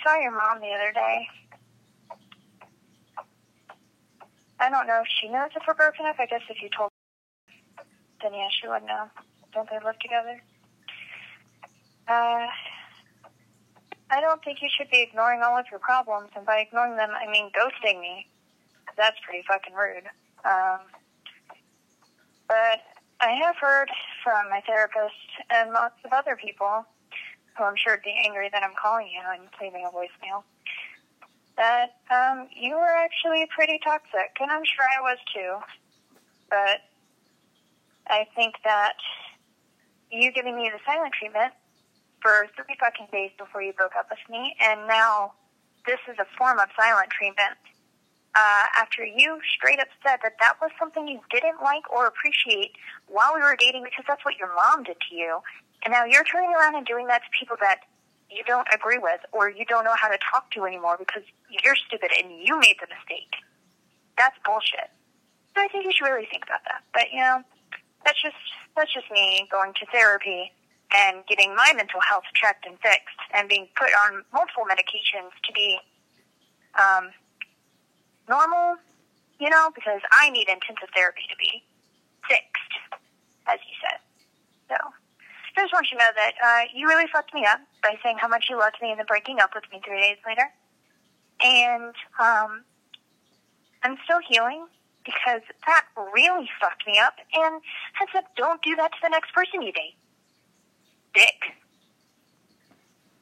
saw your mom the other day. I don't know if she knows if we're broken up. I guess if you told her, then yeah, she would know. Don't they live together? I don't think you should be ignoring all of your problems, and by ignoring them, I mean ghosting me. That's pretty fucking rude. But I have heard from my therapist and lots of other people, who I'm sure would be angry that I'm calling you and leaving a voicemail, that you were actually pretty toxic, and I'm sure I was too. But I think that you giving me the silent treatment for 3 fucking days before you broke up with me, and now this is a form of silent treatment. After you straight up said that that was something you didn't like or appreciate while we were dating because that's what your mom did to you, and now you're turning around and doing that to people that you don't agree with or you don't know how to talk to anymore because you're stupid and you made the mistake. That's bullshit. So I think you should really think about that. But, you know, that's just me going to therapy and getting my mental health checked and fixed and being put on multiple medications to be normal, you know, because I need intensive therapy to be fixed, as you said. So I just want you to know that you really fucked me up by saying how much you loved me and then breaking up with me 3 days later. And I'm still healing because that really fucked me up. And heads up, don't do that to the next person you date. Dick.